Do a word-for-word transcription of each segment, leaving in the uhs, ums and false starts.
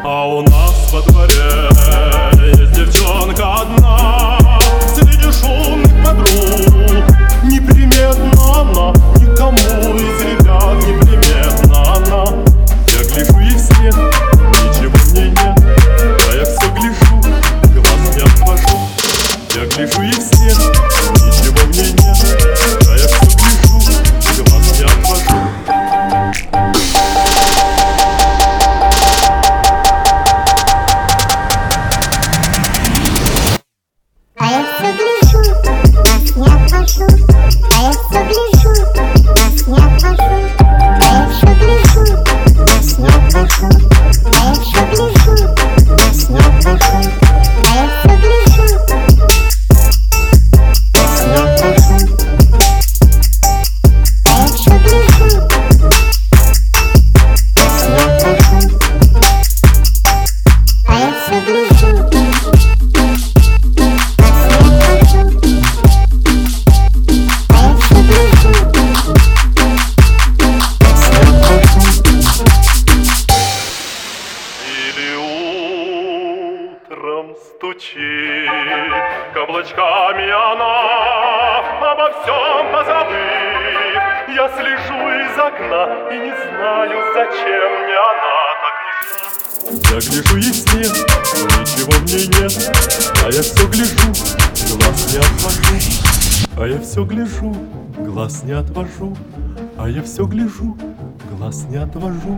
А у нас во дворе есть девчонка одна, среди шумных подруг. Неприметна она, никому из ребят неприметна она. Я гляжу и все, ничего в ней нет, а я все гляжу, глаз не отвожу. Я гляжу и все, ничего в ней нет, а я все гляжу, глаз не отвожу. А я все гляжу, глаз не отвожу. А я все гляжу, глаз не отвожу. А я все гляжу, глаз не отвожу. А я все гляжу, глаз не отвожу. А я все гляжу, глаз не отвожу. А я все гляжу, глаз не отвожу. А я все гляжу. Стучит каблучками она, обо всем позабыв. Я слежу из окна и не знаю, зачем мне она так нужна. Я гляжу и снег, ничего в ней нет, а я все гляжу, глаз не отвожу. А я все гляжу, глаз не отвожу. А я все гляжу, глаз не отвожу.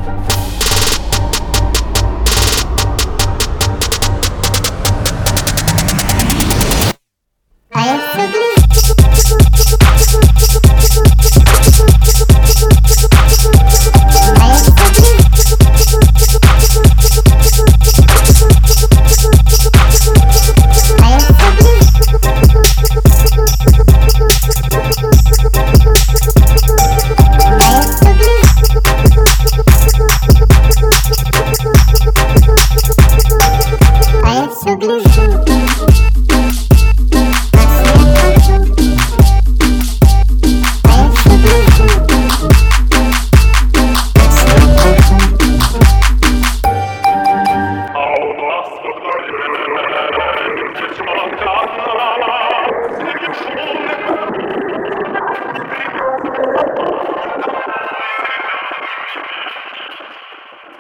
А я все гляжу. А я все гляжу.